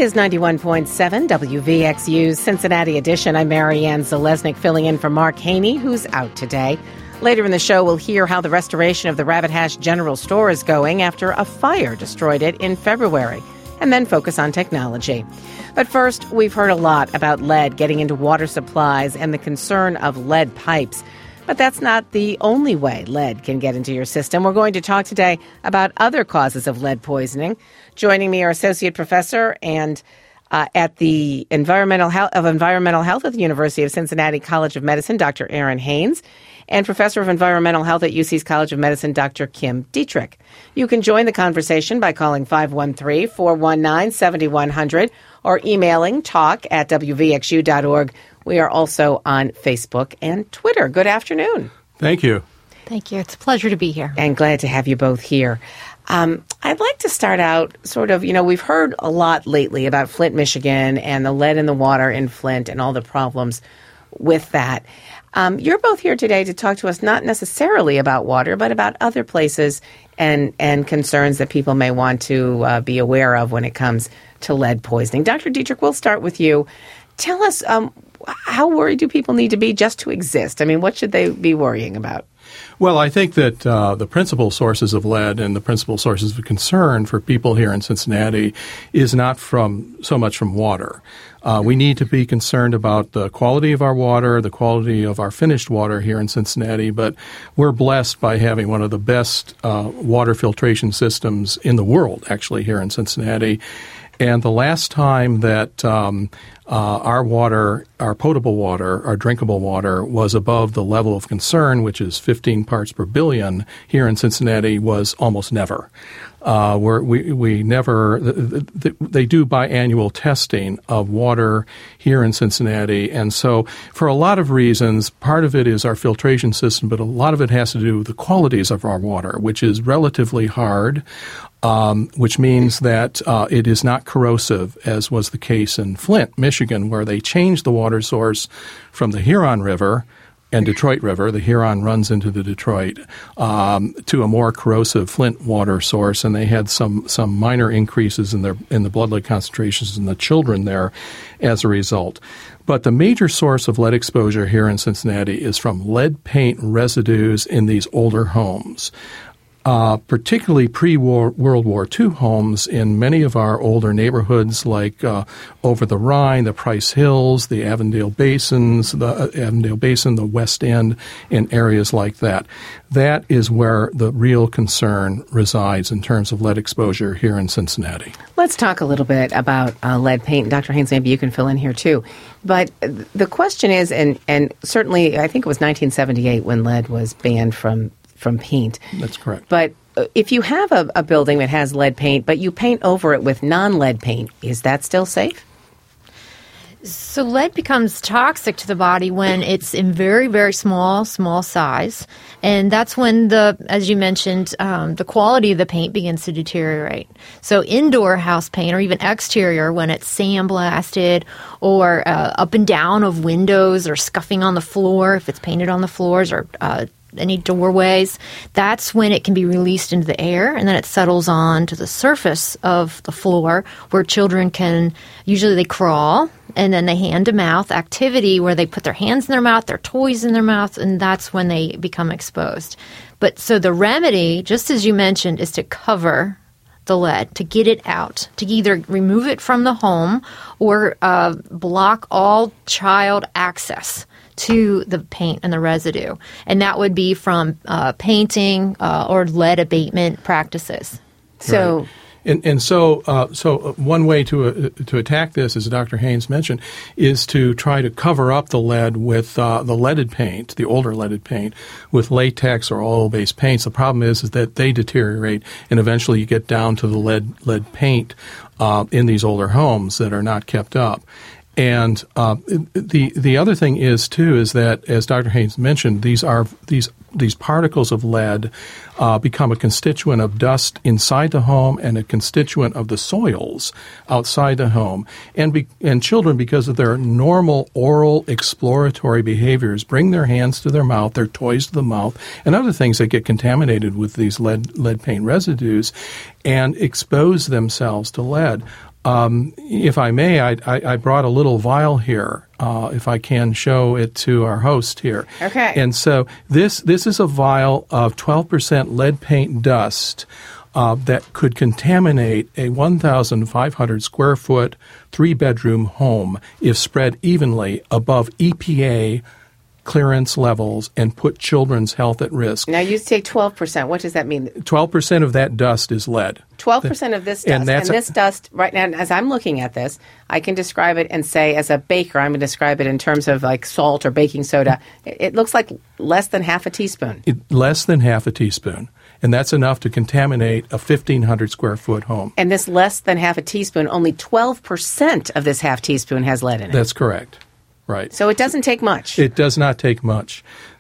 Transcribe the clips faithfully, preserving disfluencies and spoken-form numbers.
is ninety-one point seven W V X U's Cincinnati edition. I'm Marianne Zalesnik filling in for Mark Haney, who's out today. Later in the show, we'll hear how the restoration of the Rabbit Hash General Store is going after a fire destroyed it in February, and then focus on technology. But first, we've heard a lot about lead getting into water supplies and the concern of lead pipes. But that's not the only way lead can get into your system. We're going to talk today about other causes of lead poisoning. Joining me are Associate Professor and uh, at the Environmental Health of Environmental Health at the University of Cincinnati College of Medicine, Doctor Aaron Haynes, and Professor of Environmental Health at U C's College of Medicine, Doctor Kim Dietrich. You can join the conversation by calling five one three, four one nine, seven one zero zero or emailing talk at w v x u dot org. We are also on Facebook and Twitter. Good afternoon. Thank you. Thank you. It's a pleasure to be here. And glad to have you both here. Um, I'd like to start out sort of, you know, we've heard a lot lately about Flint, Michigan and the lead in the water in Flint and all the problems with that. Um, you're both here today to talk to us not necessarily about water, but about other places and, and concerns that people may want to uh, be aware of when it comes to lead poisoning. Doctor Dietrich, we'll start with you. Tell us, um, how worried do people need to be just to exist? I mean, what should they be worrying about? Well, I think that uh, the principal sources of lead and the principal sources of concern for people here in Cincinnati is not from so much from water. Uh, we need to be concerned about the quality of our water, the quality of our finished water here in Cincinnati, but we're blessed by having one of the best uh, water filtration systems in the world, actually, here in Cincinnati. And the last time that um, uh, our water, our potable water, our drinkable water was above the level of concern, which is fifteen parts per billion here in Cincinnati, was almost never. Uh, we're, we we never th- th- they do biannual testing of water here in Cincinnati, and so for a lot of reasons, part of it is our filtration system, but a lot of it has to do with the qualities of our water, which is relatively hard. Um, which means that uh, it is not corrosive, as was the case in Flint, Michigan, where they changed the water source from the Huron River and Detroit River, the Huron runs into the Detroit, um, to a more corrosive Flint water source, and they had some some minor increases in their in the blood lead concentrations in the children there as a result. But the major source of lead exposure here in Cincinnati is from lead paint residues in these older homes. Uh, particularly pre-World War Two homes in many of our older neighborhoods like uh, over the Rhine, the Price Hills, the Avondale Basins, the uh, Avondale Basin, the West End, and areas like that. That is where the real concern resides in terms of lead exposure here in Cincinnati. Let's talk a little bit about uh, lead paint. Doctor Haynes, maybe you can fill in here too. But the question is, and, and certainly I think it was nineteen seventy-eight when lead was banned from from paint. That's correct. But if you have a, a building that has lead paint, but you paint over it with non-lead paint, is that still safe? So lead becomes toxic to the body when it's in very, very small, small size. And that's when the, as you mentioned, um, the quality of the paint begins to deteriorate. So indoor house paint or even exterior, when it's sandblasted or uh, up and down of windows or scuffing on the floor, if it's painted on the floors or uh any doorways, that's when it can be released into the air, and then it settles on to the surface of the floor where children can, usually they crawl, and then they hand-to-mouth activity where they put their hands in their mouth, their toys in their mouth, and that's when they become exposed. But so the remedy, just as you mentioned, is to cover the lead, to get it out, to either remove it from the home or uh, block all child access to the paint and the residue. And that would be from uh, painting uh, or lead abatement practices. So, right. and and so uh, so one way to uh, to attack this, as Doctor Haynes mentioned, is to try to cover up the lead with uh, the leaded paint, the older leaded paint, with latex or oil-based paints. The problem is is that they deteriorate, and eventually you get down to the lead lead paint uh, in these older homes that are not kept up. And uh, the the other thing is too is that, as Doctor Haynes mentioned, these are these these particles of lead uh, become a constituent of dust inside the home and a constituent of the soils outside the home. And be, and children, because of their normal oral exploratory behaviors, bring their hands to their mouth, their toys to the mouth, and other things that get contaminated with these lead lead paint residues, and expose themselves to lead. um, if I may, I, I, I brought a little vial here, uh, if I can show it to our host here. Okay. And so this this is a vial of twelve percent lead paint dust uh, that could contaminate a one thousand five hundred square foot, three-bedroom home if spread evenly above E P A clearance levels and put children's health at risk. Now, you say twelve percent. What does that mean? twelve percent of that dust is lead. twelve percent of this dust. And And, that's a- this dust, right now, as I'm looking at this, I can describe it and say, as a baker, I'm going to describe it in terms of like salt or baking soda. It, it looks like less than half a teaspoon. It, less than half a teaspoon. And that's enough to contaminate a fifteen hundred square foot home. And this less than half a teaspoon, only twelve percent of this half teaspoon has lead in it. That's correct. Right. So it doesn't take much. It does not take much.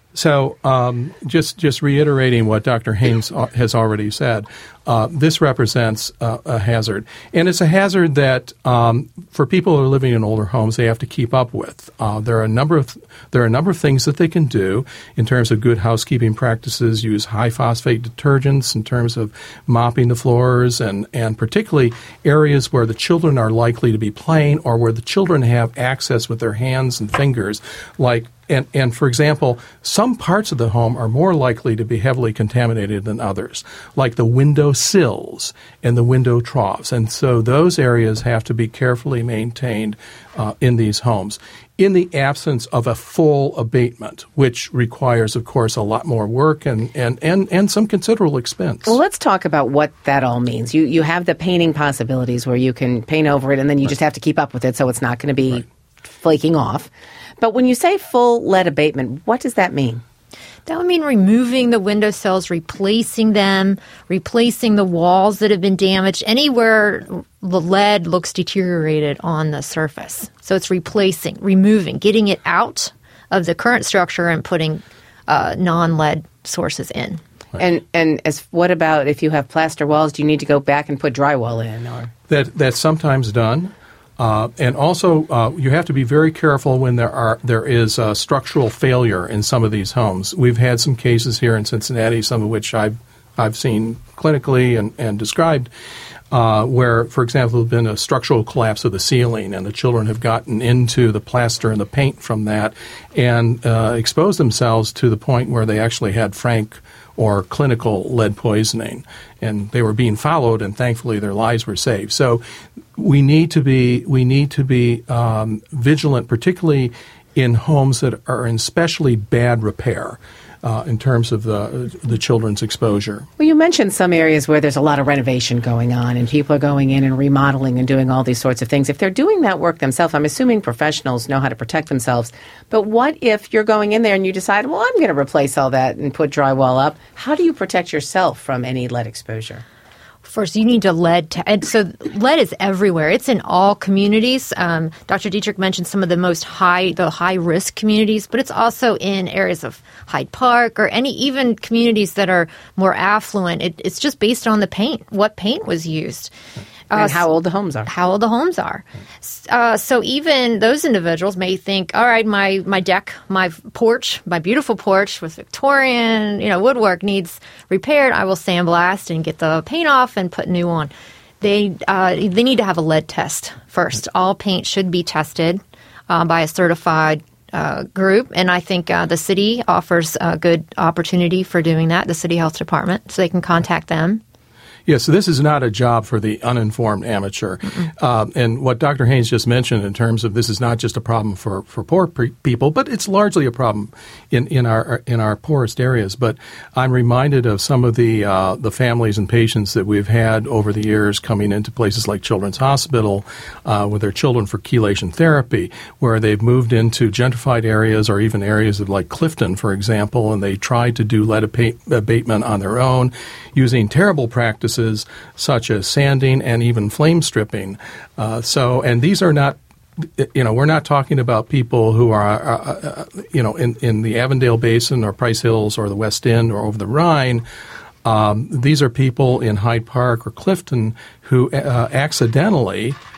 So um, just just reiterating what Doctor Haynes has already said, uh, this represents uh, a hazard. And it's a hazard that um, for people who are living in older homes, they have to keep up with. Uh, there are a number of there are a number of things that they can do in terms of good housekeeping practices, use high phosphate detergents in terms of mopping the floors and, and particularly areas where the children are likely to be playing or where the children have access with their hands and fingers, like And, and for example, some parts of the home are more likely to be heavily contaminated than others, like the window sills and the window troughs. And so those areas have to be carefully maintained uh, in these homes. In the absence of a full abatement, which requires, of course, a lot more work and, and, and, and some considerable expense. Well, let's talk about what that all means. You you have the painting possibilities where you can paint over it and then you right. just have to keep up with it so it's not going to be right. flaking off. But when you say full lead abatement, what does that mean? That would mean removing the windowsills, replacing them, replacing the walls that have been damaged, anywhere the lead looks deteriorated on the surface. So it's replacing, removing, getting it out of the current structure and putting uh, non-lead sources in. And and as what about if you have plaster walls? Do you need to go back and put drywall in? Or that that's sometimes done. Uh, and also, uh, you have to be very careful when there are there is uh, structural failure in some of these homes. We've had some cases here in Cincinnati, some of which I've I've seen clinically and, and described, uh, where, for example, there's been a structural collapse of the ceiling, and the children have gotten into the plaster and the paint from that, and uh, exposed themselves to the point where they actually had frank or clinical lead poisoning, and they were being followed, and thankfully their lives were saved. So we need to be we need to be um, vigilant, particularly in homes that are in especially bad repair uh, in terms of the the children's exposure. Well, you mentioned some areas where there's a lot of renovation going on, and people are going in and remodeling and doing all these sorts of things. If they're doing that work themselves, I'm assuming professionals know how to protect themselves. But what if you're going in there and you decide, well, I'm going to replace all that and put drywall up? How do you protect yourself from any lead exposure? First, you need to lead. Te- and so lead is everywhere. It's in all communities. Um, Doctor Dietrich mentioned some of the most high, the high risk communities, but it's also in areas of Hyde Park or any even communities that are more affluent. It, it's just based on the paint, what paint was used. And Uh, how old the homes are. How old the homes are. Uh, so even those individuals may think, all right, my, my deck, my porch, my beautiful porch with Victorian, you know, woodwork needs repaired. I will sandblast and get the paint off and put new on. They uh, they need to have a lead test first. All paint should be tested uh, by a certified uh, group, and I think uh, the city offers a good opportunity for doing that, the city health department, so they can contact them. Yeah, so this is not a job for the uninformed amateur. Uh, and what Doctor Haynes just mentioned in terms of this is not just a problem for, for poor pre- people, but it's largely a problem in, in our in our poorest areas. But I'm reminded of some of the uh, the families and patients that we've had over the years coming into places like Children's Hospital uh, with their children for chelation therapy, where they've moved into gentrified areas or even areas of like Clifton, for example, and they tried to do lead abate- abatement on their own using terrible practices such as sanding and even flame stripping. Uh, so, and these are not, you know, we're not talking about people who are, uh, uh, you know, in, in the Avondale Basin or Price Hills or the West End or over the Rhine. Um, these are people in Hyde Park or Clifton who uh, accidentally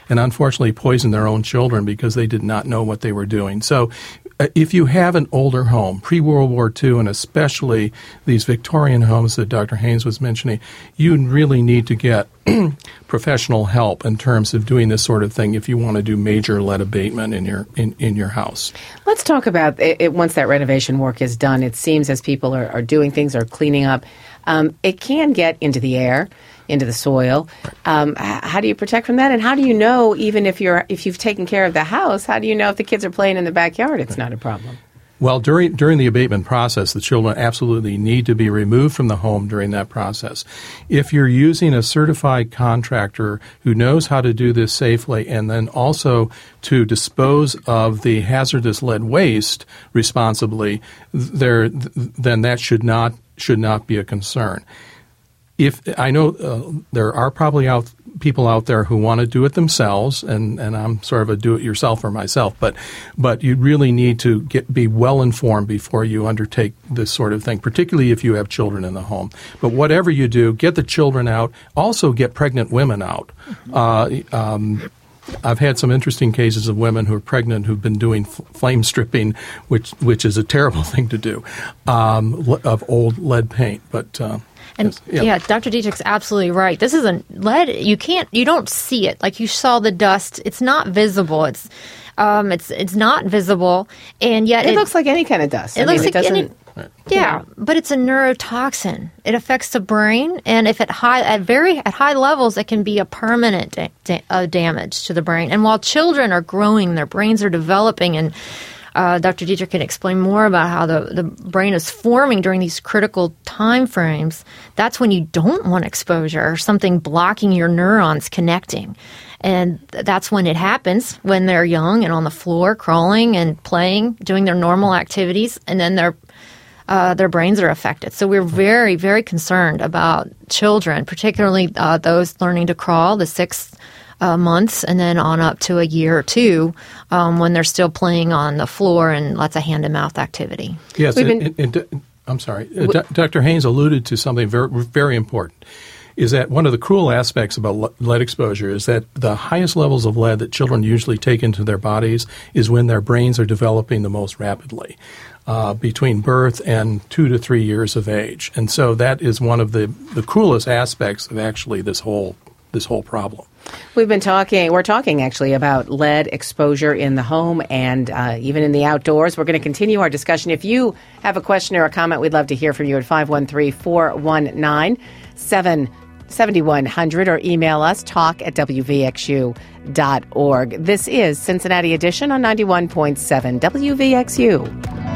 and unfortunately poisoned their own children because they did not know what they were doing. So uh, if you have an older home, pre-World War Two, and especially these Victorian homes that Doctor Haynes was mentioning, you really need to get professional help in terms of doing this sort of thing if you want to do major lead abatement in your in, in your house. Let's talk about it, it once that renovation work is done. It seems as people are, are doing things or cleaning up, um, it can get into the air, into the soil. Um, h- how do you protect from that? And how do you know, even if you're if you've taken care of the house, how do you know if the kids are playing in the backyard? It's not a problem. Well, during during the abatement process, the children absolutely need to be removed from the home during that process. If you're using a certified contractor who knows how to do this safely and then also to dispose of the hazardous lead waste responsibly, there then that should not should not be a concern. If I know uh, there are probably out people out there who want to do it themselves, and, and I'm sort of a do-it-yourselfer myself, but but you really need to get be well informed before you undertake this sort of thing, particularly if you have children in the home. But whatever you do, get the children out. Also, get pregnant women out. Uh, um, I've had some interesting cases of women who are pregnant who've been doing f- flame stripping, which which is a terrible thing to do, um, of old lead paint, but. Uh, And yeah. yeah, Doctor Dietrich's absolutely right. This is a lead. You can't, you don't see it. Like you saw the dust. It's not visible. It's, um, it's, it's not visible, and yet It, it, looks like any kind of dust. It I looks mean, like it any. doesn't. Yeah, but it's a neurotoxin. It affects the brain, and if at high, at very at high levels, it can be a permanent da- da- uh, damage to the brain. And while children are growing, their brains are developing, and Uh, Doctor Dietrich can explain more about how the, the brain is forming during these critical time frames. That's when you don't want exposure or something blocking your neurons connecting. And th- that's when it happens, when they're young and on the floor, crawling and playing, doing their normal activities, and then their uh, their brains are affected. So we're very, very concerned about children, particularly uh, those learning to crawl, the sixth Uh, months and then on up to a year or two um, when they're still playing on the floor and lots of hand-to-mouth activity. Yes, We've and, been- and, and, I'm sorry. Uh, D- Doctor Haynes alluded to something very, very important, is that one of the cruel aspects about le- lead exposure is that the highest levels of lead that children usually take into their bodies is when their brains are developing the most rapidly, uh, between birth and two to three years of age. And so that is one of the, the cruelest aspects of actually this whole this whole problem. We've been talking, we're talking actually about lead exposure in the home and uh, even in the outdoors. We're going to continue our discussion. If you have a question or a comment, we'd love to hear from you at five one three, four one nine, seven one zero zero or email us talk at w v x u dot org. This is Cincinnati Edition on ninety-one point seven W V X U.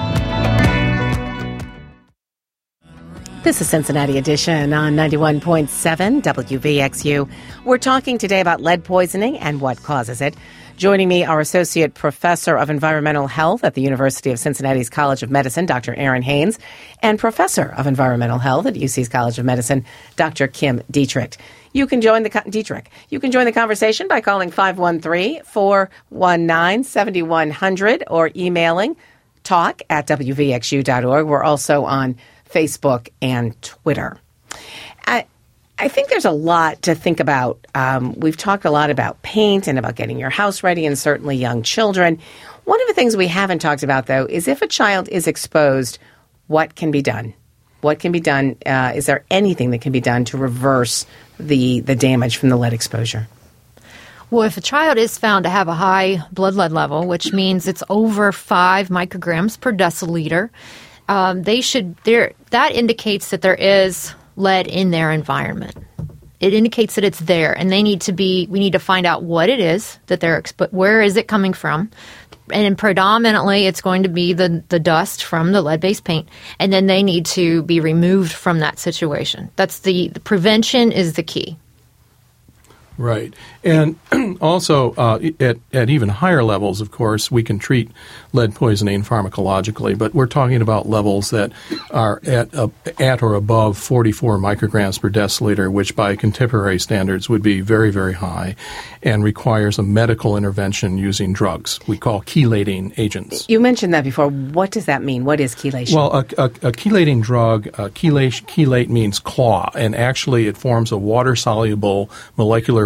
This is Cincinnati Edition on ninety-one point seven W V X U. We're talking today about lead poisoning and what causes it. Joining me, our Associate Professor of Environmental Health at the University of Cincinnati's College of Medicine, Doctor Aaron Haynes, and Professor of Environmental Health at U C's College of Medicine, Doctor Kim Dietrich. You can join the Dietrich. You can join the conversation by calling five one three, four one nine, seven one zero zero or emailing talk at w v x u dot org. We're also on Facebook and Twitter. I, I think there's a lot to think about. Um, we've talked a lot about paint and about getting your house ready, and certainly young children. One of the things we haven't talked about, though, is if a child is exposed, what can be done? What can be done? Uh, is there anything that can be done to reverse the, the damage from the lead exposure? Well, if a child is found to have a high blood lead level, which means it's over five micrograms per deciliter, Um, they should. There that indicates that there is lead in their environment. It indicates that it's there, and they need to be. We need to find out what it is that they're. Expo- where is it coming from? And predominantly, it's going to be the the dust from the lead-based paint, and then they need to be removed from that situation. That's the, the prevention is the key. Right. And also, uh, at, at even higher levels, of course, we can treat lead poisoning pharmacologically, but we're talking about levels that are at uh, at or above forty-four micrograms per deciliter, which by contemporary standards would be very, very high and requires a medical intervention using drugs we call chelating agents. You mentioned that before. What does that mean? What is chelation? Well, a, a, a chelating drug, uh, chelate, chelate means claw, and actually it forms a water-soluble molecular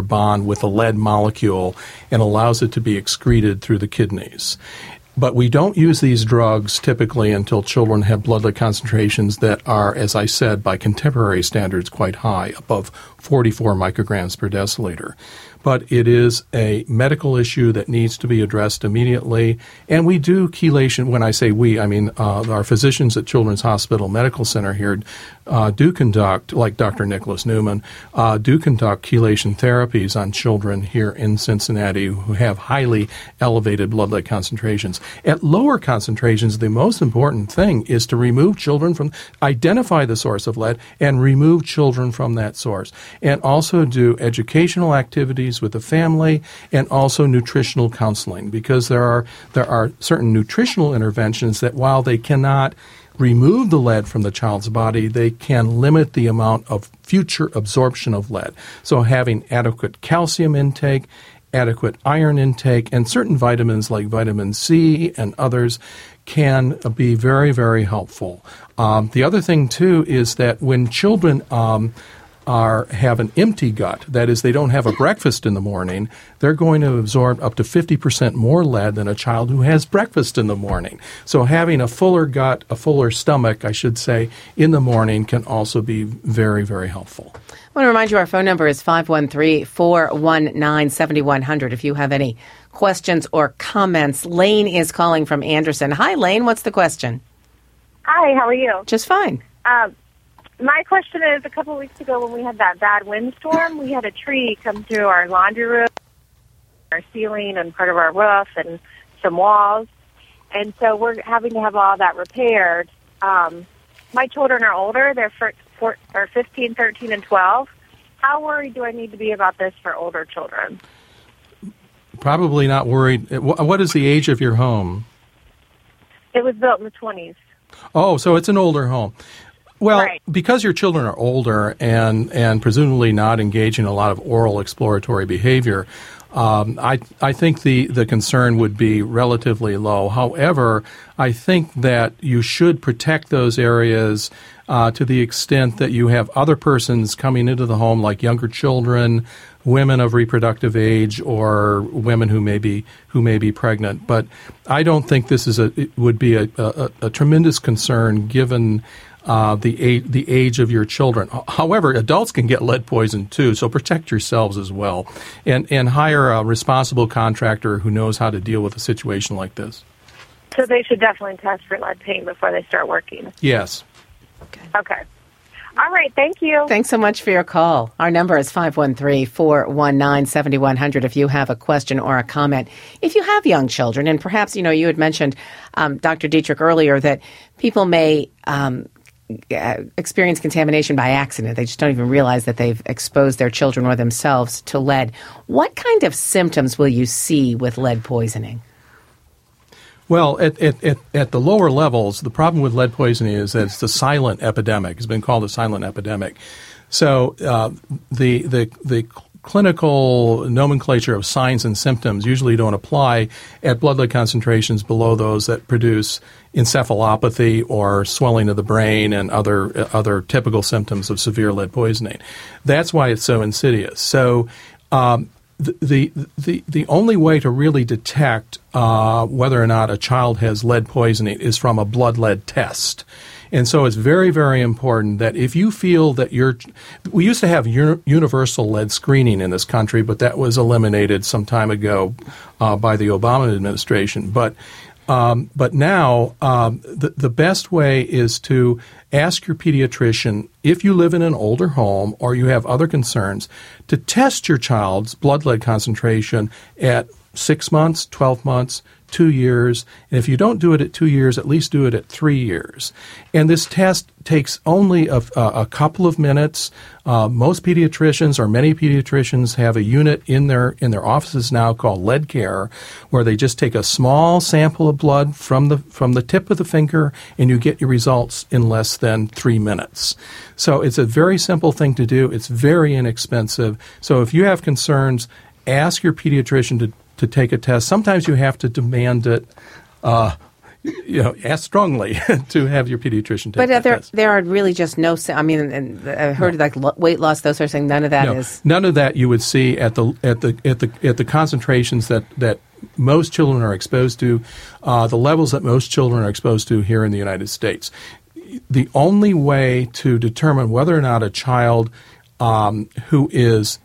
bond with the lead molecule and allows it to be excreted through the kidneys. But we don't use these drugs typically until children have blood lead concentrations that are, as I said, by contemporary standards quite high, above forty-four micrograms per deciliter. But it is a medical issue that needs to be addressed immediately. And we do chelation. When I say we, I mean uh, our physicians at Children's Hospital Medical Center here uh, do conduct, like Doctor Nicholas Newman, uh, do conduct chelation therapies on children here in Cincinnati who have highly elevated blood lead concentrations. At lower concentrations, the most important thing is to remove children from, identify the source of lead and remove children from that source. And also do educational activities with the family and also nutritional counseling, because there are there are certain nutritional interventions that while they cannot remove the lead from the child's body, they can limit the amount of future absorption of lead. So having adequate calcium intake, adequate iron intake, and certain vitamins like vitamin C and others can be very, very helpful. Um, the other thing, too, is that when children um, are have an empty gut, that is, they don't have a breakfast in the morning, they're going to absorb up to fifty percent more lead than a child who has breakfast in the morning. So having a fuller gut, a fuller stomach, I should say, in the morning can also be very, very helpful. I want to remind you our phone number is five one three, four one nine, seven one zero zero if you have any questions or comments. Lane is calling from Anderson. Hi, Lane. What's the question? Hi, how are you? Just fine. Um, my question is, a couple of weeks ago when we had that bad windstorm, we had a tree come through our laundry room, our ceiling, and part of our roof, and some walls. And so we're having to have all that repaired. Um, my children are older. They're for, for, are fifteen, thirteen, and twelve. How worried do I need to be about this for older children? Probably not worried. What is the age of your home? It was built in the twenties. Oh, so it's an older home. Well, right. Because your children are older and, and presumably not engaging in a lot of oral exploratory behavior, um, I I think the, the concern would be relatively low. However, I think that you should protect those areas uh, to the extent that you have other persons coming into the home, like younger children, women of reproductive age, or women who may be who may be pregnant. But I don't think this is a it would be a, a, a tremendous concern given Uh, the age, the age of your children. However, adults can get lead poison too, so protect yourselves as well, and and hire a responsible contractor who knows how to deal with a situation like this. So they should definitely test for lead paint before they start working. Yes. Okay. Okay. All right. Thank you. Thanks so much for your call. Our number is five one three, four one nine, seven one zero zero if you have a question or a comment. If you have young children, and perhaps, you know, you had mentioned, um, Doctor Dietrich, earlier that people may um, experience contamination by accident. They just don't even realize that they've exposed their children or themselves to lead. What kind of symptoms will you see with lead poisoning? Well, at, at, at, at the lower levels, the problem with lead poisoning is that it's the silent epidemic. It's been called a silent epidemic. So uh, the the the clinical nomenclature of signs and symptoms usually don't apply at blood lead concentrations below those that produce encephalopathy or swelling of the brain and other other typical symptoms of severe lead poisoning. That's why it's so insidious. So um, the, the the the only way to really detect uh, whether or not a child has lead poisoning is from a blood lead test. And so it's very, very important that if you feel that you're – we used to have uni- universal lead screening in this country, but that was eliminated some time ago uh, by the Obama administration. But um, but now um, the, the best way is to ask your pediatrician, if you live in an older home or you have other concerns, to test your child's blood lead concentration at six months, twelve months, two years, and if you don't do it at two years, at least do it at three years. And this test takes only a, a couple of minutes. Uh, most pediatricians, or many pediatricians, have a unit in their in their offices now called Lead Care, where they just take a small sample of blood from the from the tip of the finger, and you get your results in less than three minutes. So it's a very simple thing to do. It's very inexpensive. So if you have concerns, ask your pediatrician to to take a test. Sometimes you have to demand it, uh, you know, ask strongly to have your pediatrician take but that there, test. there are really just no. I mean, and I've heard No. like lo- weight loss, those sorts of things. None of that No, is. none of that you would see at the at the at the at the concentrations that that most children are exposed to, uh, the levels that most children are exposed to here in the United States. The only way to determine whether or not a child um, who is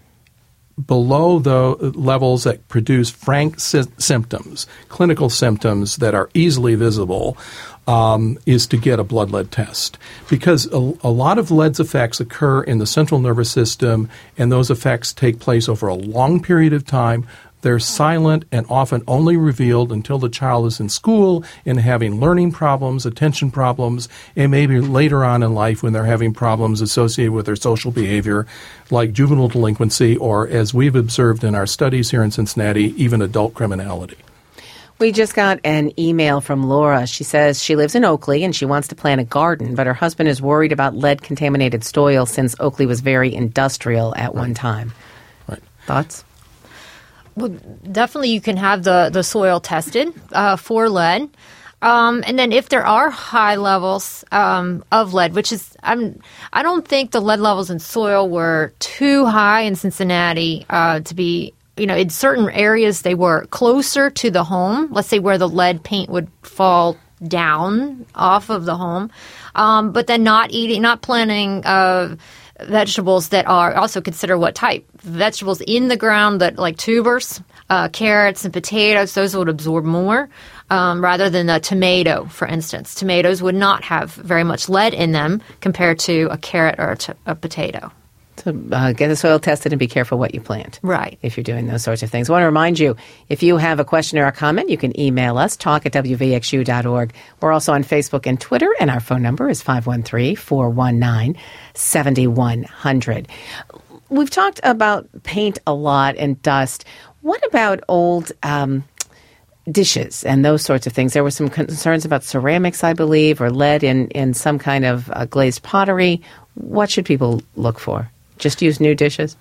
below the levels that produce frank sy- symptoms, clinical symptoms that are easily visible, um, is to get a blood lead test. Because a, a lot of lead's effects occur in the central nervous system, and those effects take place over a long period of time. They're silent and often only revealed until the child is in school and having learning problems, attention problems, and maybe later on in life when they're having problems associated with their social behavior, like juvenile delinquency, or, as we've observed in our studies here in Cincinnati, even adult criminality. We just got an email from Laura. She says she lives in Oakley and she wants to plant a garden, but her husband is worried about lead-contaminated soil since Oakley was very industrial at one time. Right. Thoughts? Well, definitely you can have the, the soil tested uh, for lead. Um, and then if there are high levels um, of lead, which is, I'm, I don't think the lead levels in soil were too high in Cincinnati uh, to be, you know, in certain areas they were closer to the home, let's say where the lead paint would fall down off of the home, um, but then not eating, not planting uh, vegetables that are also consider what type. Vegetables in the ground that like tubers, uh, carrots and potatoes, those would absorb more um, rather than a tomato, for instance. Tomatoes would not have very much lead in them compared to a carrot or a, t- a potato. So uh, get the soil tested and be careful what you plant. Right. If you're doing those sorts of things. I want to remind you, if you have a question or a comment, you can email us, talk at w v x u dot org. We're also on Facebook and Twitter, and our phone number is five one three, four one nine, seven one zero zero. We've talked about paint a lot and dust. What about old um, dishes and those sorts of things? There were some concerns about ceramics, I believe, or lead in, in some kind of uh, glazed pottery. What should people look for? Just use new dishes?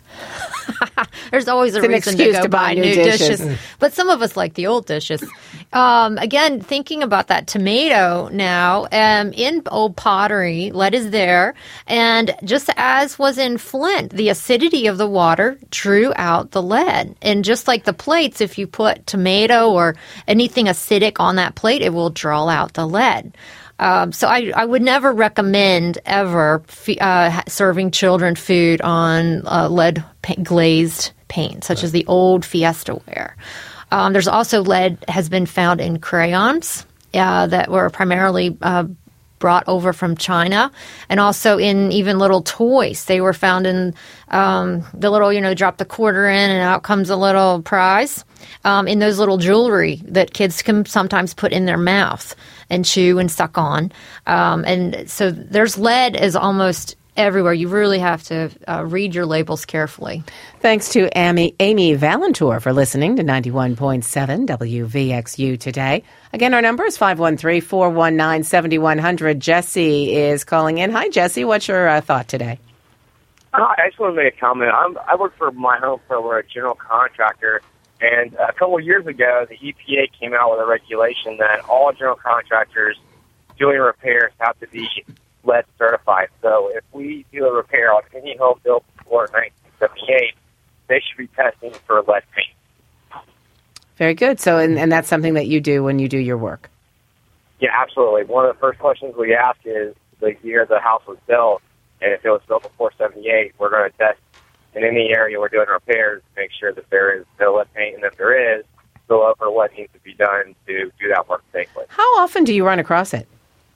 There's always a It's an reason to excuse go to buy buy new new dishes. dishes. But some of us like the old dishes. Um, again, thinking about that tomato now, um, in old pottery, lead is there. And just as was in Flint, the acidity of the water drew out the lead. And just like the plates, if you put tomato or anything acidic on that plate, it will draw out the lead. Um, so I, I would never recommend ever f- uh, serving children food on uh, lead pa- glazed paint, such as the old Fiesta ware. Um, there's also lead has been found in crayons uh, that were primarily uh, brought over from China, and also in even little toys. They were found in um, the little, you know, drop the quarter in and out comes a little prize. Um, in those little jewelry that kids can sometimes put in their mouth and chew and suck on. Um, and so there's lead is almost everywhere. You really have to uh, read your labels carefully. Thanks to Amy, Amy Valentour for listening to ninety-one point seven W V X U today. Again, our number is five one three, four one nine, seven one zero zero. Jesse is calling in. Hi, Jesse. What's your uh, thought today? Hi, I just want to make a comment. I'm, I work for my home for we're a general contractor. And a couple of years ago, the E P A came out with a regulation that all general contractors doing repairs have to be lead certified. So if we do a repair on any home built before nineteen seventy-eight, they should be testing for lead paint. Very good. So, and, and that's something that you do when you do your work. Yeah, absolutely. One of the first questions we ask is the year the house was built, and if it was built before seventy-eight, we're going to test in any area we're doing repairs, make sure that there is no lead paint, and if there is, go over what needs to be done to do that work safely. How often do you run across it?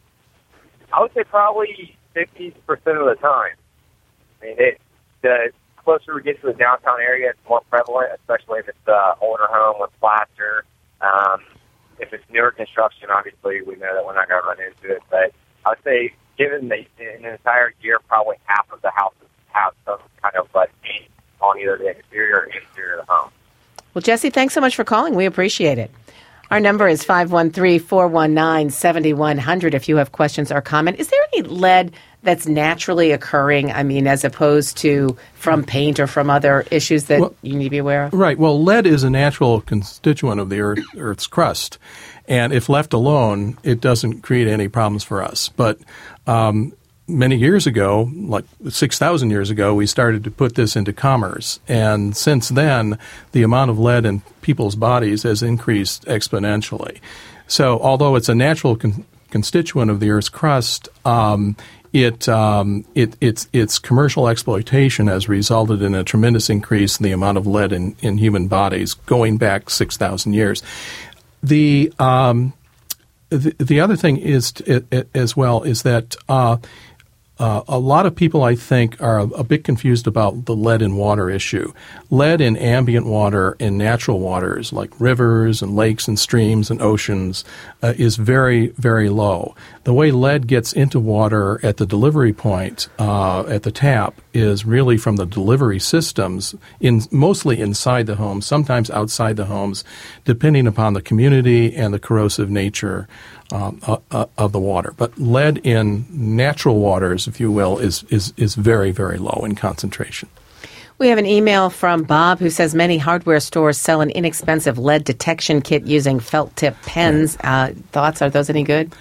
I would say probably fifty percent of the time. I mean, it, the closer we get to the downtown area, it's more prevalent, especially if it's an older home with plaster. Um, if it's newer construction, obviously, we know that we're not going to run into it. But I would say, given the, in an entire year, probably half of the houses have some kind of lead paint on either the exterior or interior of the home. Well, Jesse, thanks so much for calling. We appreciate it. Our number is five one three, four one nine, seven one zero zero if you have questions or comment. Is there any lead that's naturally occurring, I mean, as opposed to from paint or from other issues that well, you need to be aware of? Right. Well, lead is a natural constituent of the Earth, Earth's crust. And if left alone, it doesn't create any problems for us. But um, many years ago, like six thousand years ago, we started to put this into commerce. And since then, the amount of lead in people's bodies has increased exponentially. So although it's a natural con- constituent of the Earth's crust, um, it, um, it its its commercial exploitation has resulted in a tremendous increase in the amount of lead in, in human bodies going back six thousand years. The, um, the the other thing is t- it, as well is that uh, uh, a lot of people, I think, are a, a bit confused about the lead in water issue. Lead in ambient water in natural waters like rivers and lakes and streams and oceans uh, is very, very low. The way lead gets into water at the delivery point, uh, at the tap, is really from the delivery systems, in mostly inside the homes, sometimes outside the homes, depending upon the community and the corrosive nature um, uh, of the water. But lead in natural waters, if you will, is, is, is very, very low in concentration. We have an email from Bob who says many hardware stores sell an inexpensive lead detection kit using felt tip pens. Uh, thoughts? Are those any good?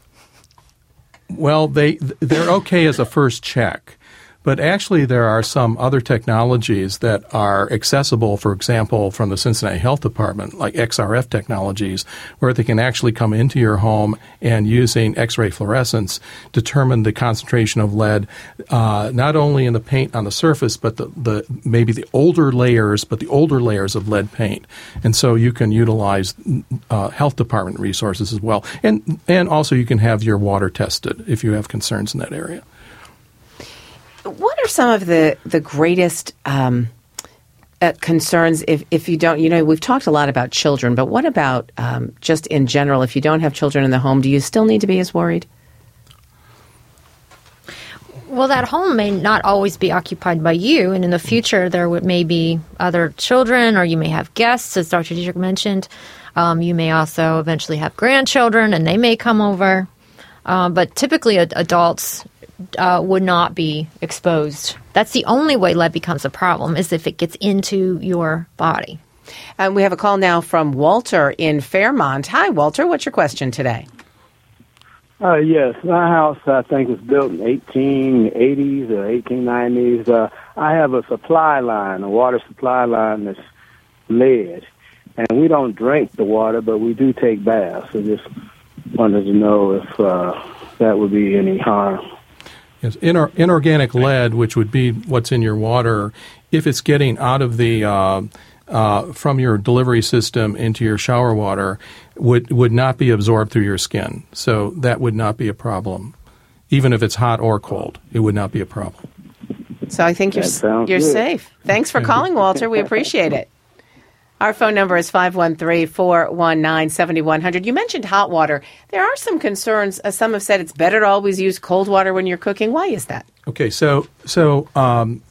Well, they they're okay as a first check. But actually, there are some other technologies that are accessible, for example, from the Cincinnati Health Department, like X R F technologies, where they can actually come into your home and using X-ray fluorescence determine the concentration of lead, uh, not only in the paint on the surface, but the, the maybe the older layers, but the older layers of lead paint. And so you can utilize uh, health department resources as well. And, and also you can have your water tested if you have concerns in that area. What are some of the, the greatest um, uh, concerns if, if you don't, you know, we've talked a lot about children, but what about um, just in general, if you don't have children in the home, do you still need to be as worried? Well, that home may not always be occupied by you, and in the future there would, may be other children, or you may have guests, as Doctor Dietrich mentioned. Um, you may also eventually have grandchildren, and they may come over. Uh, but typically ad- adults uh, would not be exposed. That's the only way lead becomes a problem, is if it gets into your body. And we have a call now from Walter in Fairmont. Hi, Walter. What's your question today? Uh, yes, my house, I think, was built in eighteen eighties or eighteen nineties. Uh, I have a supply line, a water supply line that's lead. And we don't drink the water, but we do take baths. So just wanted to know if uh, that would be any harm. Yes, inor- inorganic lead, which would be what's in your water, if it's getting out of the uh, uh, from your delivery system into your shower water, would would not be absorbed through your skin. So that would not be a problem, even if it's hot or cold. It would not be a problem. So I think you're you're good. safe. Thanks for calling, Walter. We appreciate it. Our phone number is five one three, four one nine, seven one zero zero. You mentioned hot water. There are some concerns. Uh, some have said it's better to always use cold water when you're cooking. Why is that? Okay, so so um,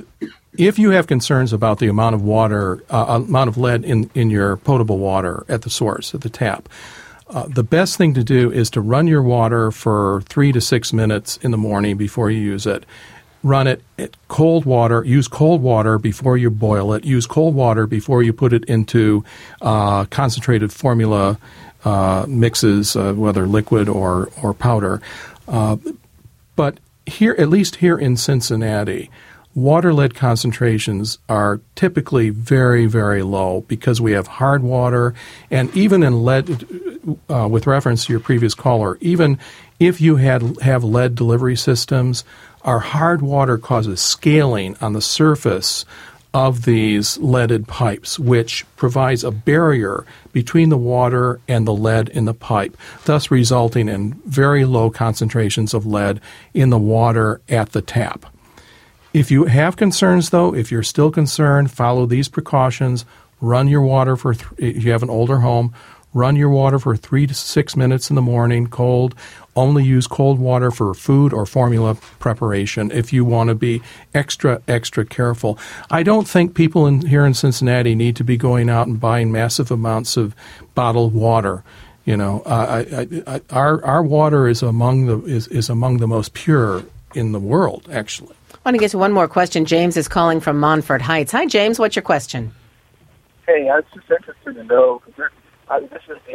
if you have concerns about the amount of water, uh, amount of lead in, in your potable water at the source, at the tap, uh, the best thing to do is to run your water for three to six minutes in the morning before you use it. Run it at cold water. Use cold water before you boil it. Use cold water before you put it into uh, concentrated formula uh, mixes, uh, whether liquid or or powder. Uh, but here, at least here in Cincinnati, water lead concentrations are typically very, very low because we have hard water, and even in lead, uh, with reference to your previous caller, even if you had have lead delivery systems, our hard water causes scaling on the surface of these leaded pipes, which provides a barrier between the water and the lead in the pipe, thus resulting in very low concentrations of lead in the water at the tap. If you have concerns, though, if you're still concerned, follow these precautions. Run your water for, th- if you have an older home, run your water for three to six minutes in the morning, cold. Only use cold water for food or formula preparation if you want to be extra, extra careful. I don't think people in, here in Cincinnati need to be going out and buying massive amounts of bottled water. You know, uh, I, I, I, our our water is among the is, is among the most pure in the world, actually. I want to get to one more question. James is calling from Montford Heights. Hi, James. What's your question? Hey, I was just interested to know, because uh, this is the only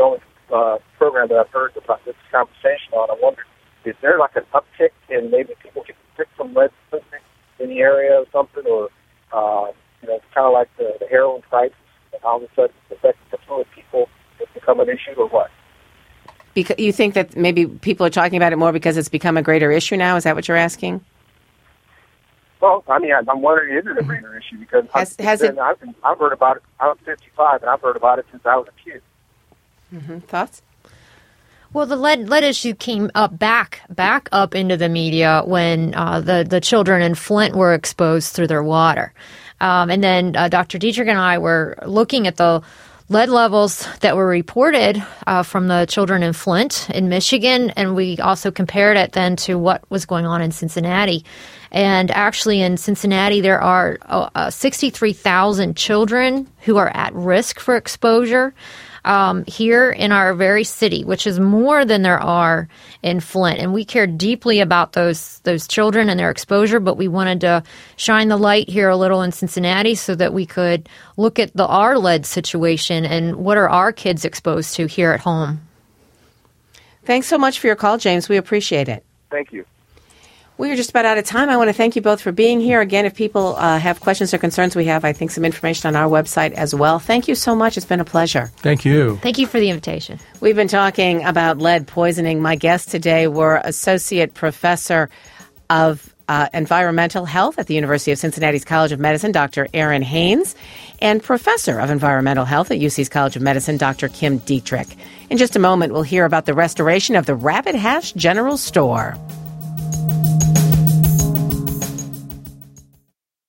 uh, program that I've heard about this conversation on, I wonder, is there like an uptick in maybe people getting sick from lead poisoning in the area or something, or uh, you know, it's kind of like the, the heroin crisis, and all of a sudden it's affecting the people, it's become an issue, or what? Because you think that maybe people are talking about it more because it's become a greater issue now? Is that what you're asking? Well, I mean, I'm wondering, is it a greater issue? Because has, I've, has been, it, I've, been, I've heard about it. I'm fifty-five, and I've heard about it since I was a kid. Mm-hmm. Thoughts? Well, the lead lead issue came up back back up into the media when uh, the the children in Flint were exposed through their water, um, and then uh, Doctor Dietrich and I were looking at the lead levels that were reported uh, from the children in Flint in Michigan, and we also compared it then to what was going on in Cincinnati. And actually in Cincinnati, there are uh, sixty-three thousand children who are at risk for exposure um, here in our very city, which is more than there are in Flint. And we care deeply about those those children and their exposure, but we wanted to shine the light here a little in Cincinnati so that we could look at the our lead situation and what are our kids exposed to here at home. Thanks so much for your call, James. We appreciate it. Thank you. We are just about out of time. I want to thank you both for being here. Again, if people uh, have questions or concerns, we have, I think, some information on our website as well. Thank you so much. It's been a pleasure. Thank you. Thank you for the invitation. We've been talking about lead poisoning. My guests today were Associate Professor of uh, Environmental Health at the University of Cincinnati's College of Medicine, Doctor Aaron Haynes, and Professor of Environmental Health at U C's College of Medicine, Doctor Kim Dietrich. In just a moment, we'll hear about the restoration of the Rabbit Hash General Store.